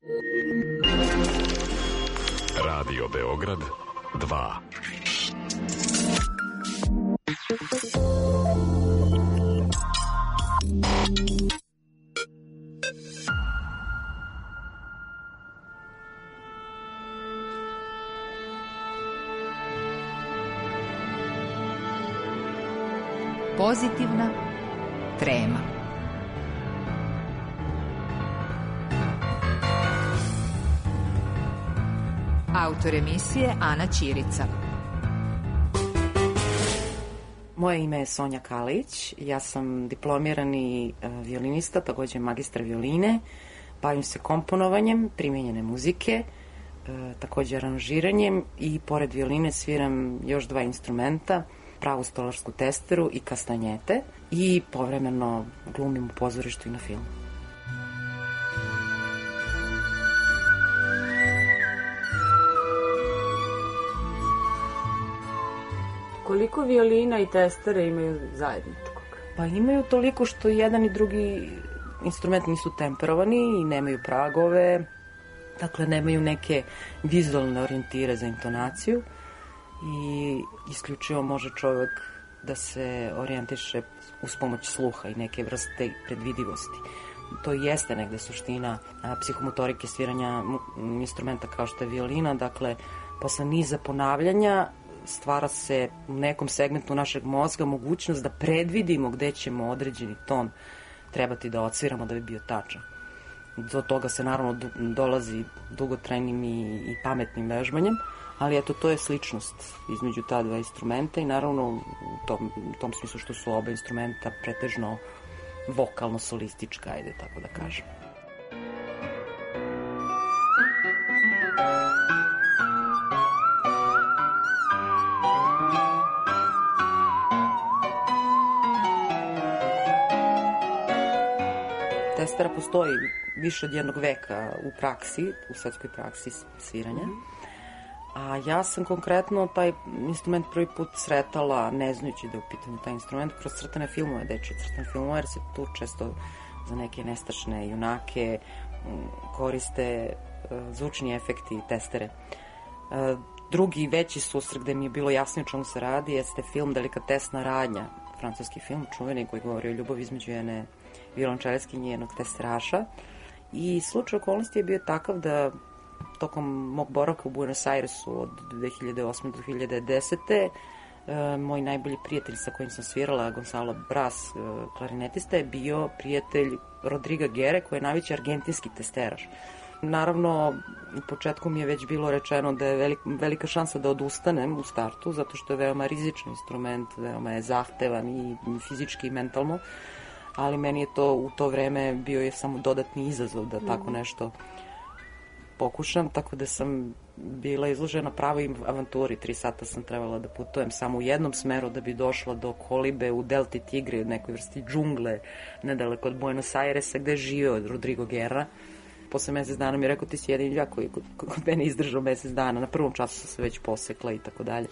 Radio Beograd 2. Pozitivna trema. Autor emisije Ana Ćirica. Moje ime je Sonja Kalić, ja sam diplomirani violinista, takođe magistar violine, bavim se komponovanjem primenjene muzike, takođe aranžiranjem i pored violine sviram još 2 instrumenta, pravu stolarsku testeru i kastanjete i povremeno glumim u pozorištu i na filmu. Koliko violina i testere imaju zajedničkog? Pa imaju toliko što jedan i drugi instrument nisu temperovani i nemaju pragove, dakle nemaju neke vizualne orijentire za intonaciju i isključivo može čovek da se orijentiše uz pomoć sluha i neke vrste predvidivosti. To jeste negde suština psihomotorike sviranja instrumenta kao što je violina, dakle posle niza ponavljanja stvara se u nekom segmentu našeg mozga mogućnost da predvidimo gde ćemo određeni ton trebati da odsviramo da bi bio tačan. Do toga se naravno dolazi dugotrajnim i pametnim vežbanjem, ali eto, to je sličnost između ta 2 instrumenta i naravno u tom smislu što su oba instrumenta pretežno vokalno-solistička, ajde tako da kažem. Testera postoji više od 1 veka u praksi, u svetskoj praksi sviranja. A ja sam konkretno taj instrument prvi put sretala, ne znajući da je u pitanju taj instrument, kroz crtane filmove, dečje crtane filmove, jer se tu često za neke nestašne junake koriste zvučni efekti i testere. Drugi veći susret gde mi je bilo jasnije o čemu se radi jeste film Delikatesna radnja, francuski film, čuveni, koji govori o ljubavi između jedne violončeleskinje i jednog testeraša. I slučaj okolnosti je bio takav da tokom mog boravka u Buenos Airesu od 2008. do 2010. Moj najbolji prijatelj sa kojim sam svirala, Gonzalo Bras, klarinetista, je bio prijatelj Rodriga Gere, koji je najveći argentinski testeraš. Naravno, u početku mi je već bilo rečeno da je velika šansa da odustanem u startu, zato što je veoma rizičan instrument, veoma je zahtevan i fizički i mentalno, ali meni je to u to vreme bio je samo dodatni izazov da tako nešto pokušam, tako da sam bila izložena pravoj avanturi. 3 sata sam trebala da putujem samo u jednom smeru da bi došla do kolibe u delti Tigre, nekoj vrsti džungle, nedaleko od Buenos Airesa, gde je živeo Rodrigo Guerra. Posle mesec dana mi je rekao, ti si jedin ljak koji kod mene izdržao mesec dana, na prvom času sam se već posekla i tako dalje.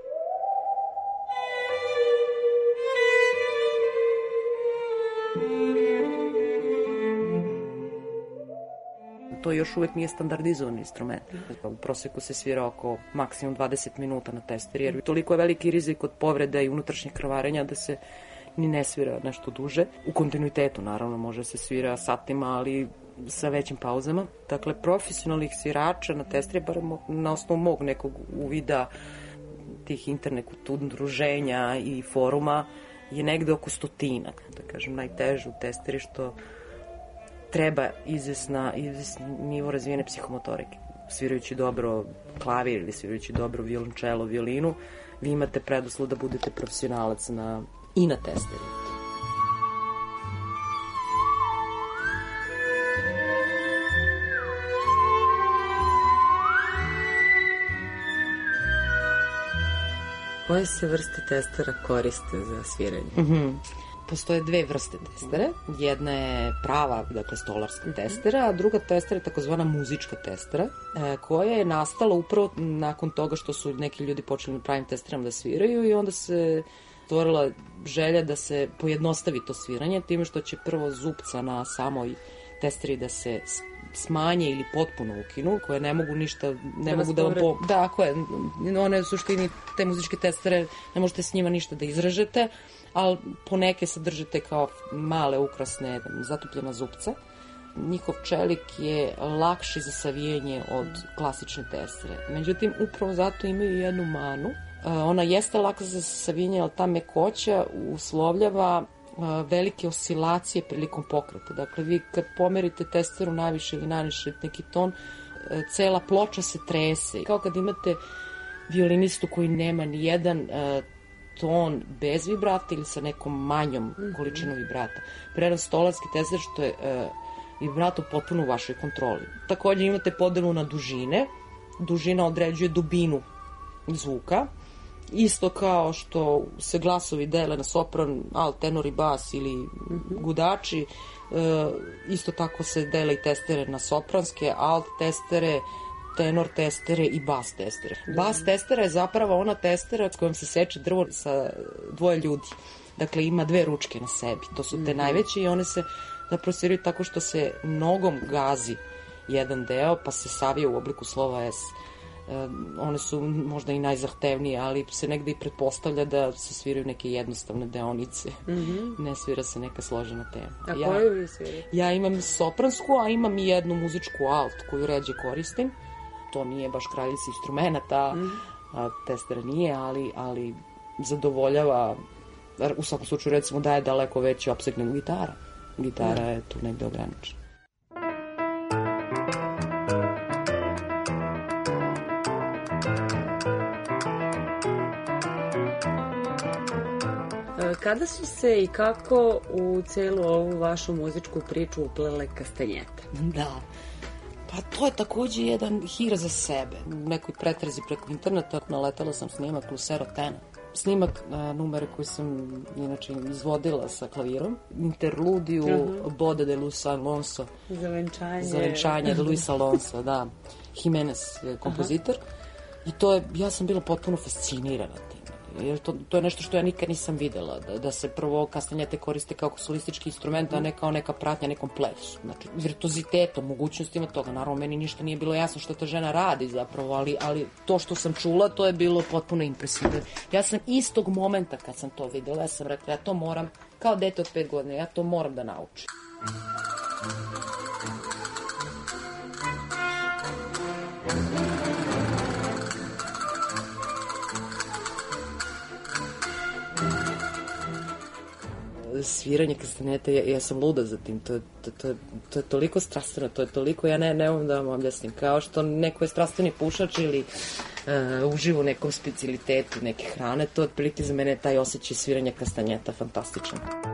To još uvek nije standardizovan instrument. U proseku se svira oko maksimum 20 minuta na testeri, jer toliko je veliki rizik od povreda i unutrašnjih krvarenja da se ni ne svira nešto duže. U kontinuitetu, naravno, može se svira satima, ali sa većim pauzama. Dakle, profesionalnih svirača na testeri, bar na osnovu mog nekog uvida tih internet udruženja i foruma, je negde oko 100, da kažem, najteže u testeri, što treba izvesni nivo razvijene psihomotorike. Svirajući dobro klavir ili svirajući dobro violončelo, violinu, vi imate preduslov da budete profesionalac i na testeri. Koje se vrste testera koriste za sviranje? Postoje 2 vrste testere. Jedna je prava, dakle, stolarska testera, a druga testera je takozvana muzička testera, koja je nastala upravo nakon toga što su neki ljudi počeli na pravim testerama da sviraju i onda se stvorila želja da se pojednostavi to sviranje, time što će prvo zupca na samoj testeri da se smanje ili potpuno ukinu, koje ne mogu ništa, ne mogu da vam Dakle, one u suštini, te muzičke testere, ne možete s njima ništa da izrežete, ali poneke sadržite kao male ukrasne zatupljena zupca. Njihov čelik je lakši za savijanje od klasične testere. Međutim, upravo zato imaju jednu manu. Ona jeste laka za savijanje, ali ta mekoća uslovljava velike oscilacije prilikom pokreta. Dakle, vi kad pomerite testeru najviše ili najniže neki ton, cela ploča se trese. Kao kad imate violinistu koji nema ni jedan ton bez vibrata ili sa nekom manjom količinom vibrata. Prenos stolarski tester što je vibrato potpuno u vašoj kontroli. Takođe imate podelu na dužine. Dužina određuje dubinu zvuka. Isto kao što se glasovi dele na sopran, alt, tenor i bas ili gudači, isto tako se dele i testere na sopranske, alt testere, tenor testere i bas testere. Bas testera je zapravo ona testera s kojom se seče drvo sa dvoje ljudi. Dakle, ima dve ručke na sebi. To su te najveće i one se zapravo sviraju tako što se nogom gazi jedan deo, pa se savije u obliku slova S. One su možda i najzahtevnije, ali se negde i pretpostavlja da se sviraju neke jednostavne deonice. Ne svira se neka složena tema. A koju vi svirate? Ja imam sopransku, a imam i jednu muzičku alt koju ređe koristim. To nije baš kraljica instrumenta, testera nije, ali zadovoljava, u svakom slučaju recimo daje daleko veći opseg nego gitara. Gitara je tu negde ograničena. Kada su se i kako u celu ovu vašu muzičku priču uplele kastanjete? Da, pa to je takođe jedan hir za sebe. U nekoj pretrazi preko interneta naletela sam snimak Lucero Tena. Snimak numere koji sam inače izvodila sa klavirom. Interludiju Boda de Luis Alonso. Zavenčanje de Luis Alonso, da. Jimenez je kompozitor. I to je, ja sam bila potpuno fascinirana tim. Jer to je nešto što ja nikad nisam videla, da se prvo kastanjete koriste kao solistički instrument, a ne kao neka pratnja nekom plesu. Znači, virtuozitetom, mogućnostima toga. Naravno, meni ništa nije bilo jasno što ta žena radi zapravo, ali to što sam čula, to je bilo potpuno impresivno. Ja sam istog momenta kad sam to videla, ja sam rekla, ja to moram, kao dete od 5 godina, ja to moram da naučim. Sviranje kastanjete, ja sam luda za tim, to je toliko strastveno, to je toliko, ja ne mogu da vam objasnim, kao što neko je strastveni pušač ili uživa u nekom specijalitetu neke hrane, to otprilike za mene je taj osjećaj sviranja kastanjeta fantastičan.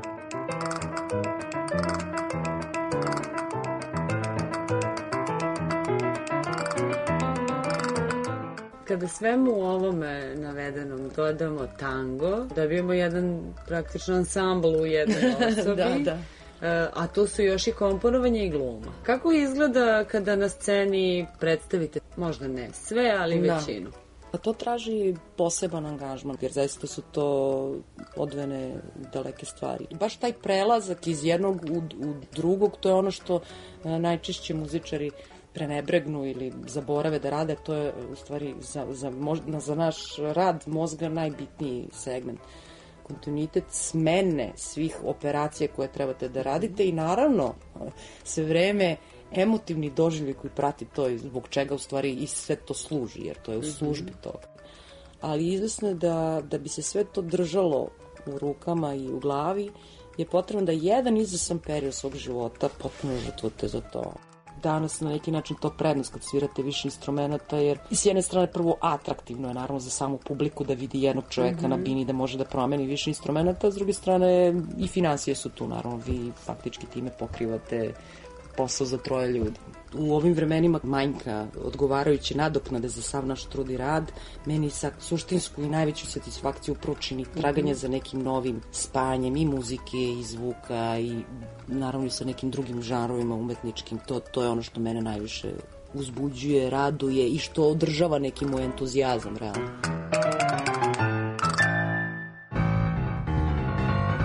Kada svemu ovome navedenom dodamo tango, dobijemo jedan praktično ansambl u jednoj osobi. Da. A to su još i komponovanje i gluma. Kako izgleda kada na sceni predstavite, možda ne sve, ali većinu? Pa to traži poseban angažman, jer zaista su to odvojene daleke stvari. Baš taj prelazak iz jednog u drugog, to je ono što najčešće muzičari prenebregnu ili zaborave da rade, to je u stvari za naš rad mozga najbitniji segment. Kontinuitet smene svih operacija koje trebate da radite i naravno sve vreme emotivni doživljaj koji prati to i zbog čega u stvari i sve to služi, jer to je u službi toga. Ali izvesno je da bi se sve to držalo u rukama i u glavi je potrebno da jedan izasan period svog života potpuno žrtvujete za to. Danas na neki način to prednost kad svirate više instrumenta, jer s jedne strane prvo atraktivno je naravno za samu publiku da vidi jednog čoveka na bini da može da promeni više instrumenta, a s druge strane i finansije su tu, naravno vi faktički time pokrivate posao za 3 ljudi. U ovim vremenima manjka odgovarajuće nadoknade za sav naš trud i rad, meni sa suštinsku i najveću satisfakciju upravo čini traganje za nekim novim spajanjem i muzike i zvuka i naravno i sa nekim drugim žanrovima umetničkim. To je ono što mene najviše uzbuđuje, raduje i što održava neki moj entuzijazam, realno.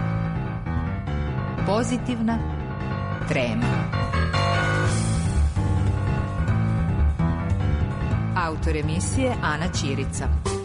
Pozitivna trema. Autor emisije Ana Ćirica.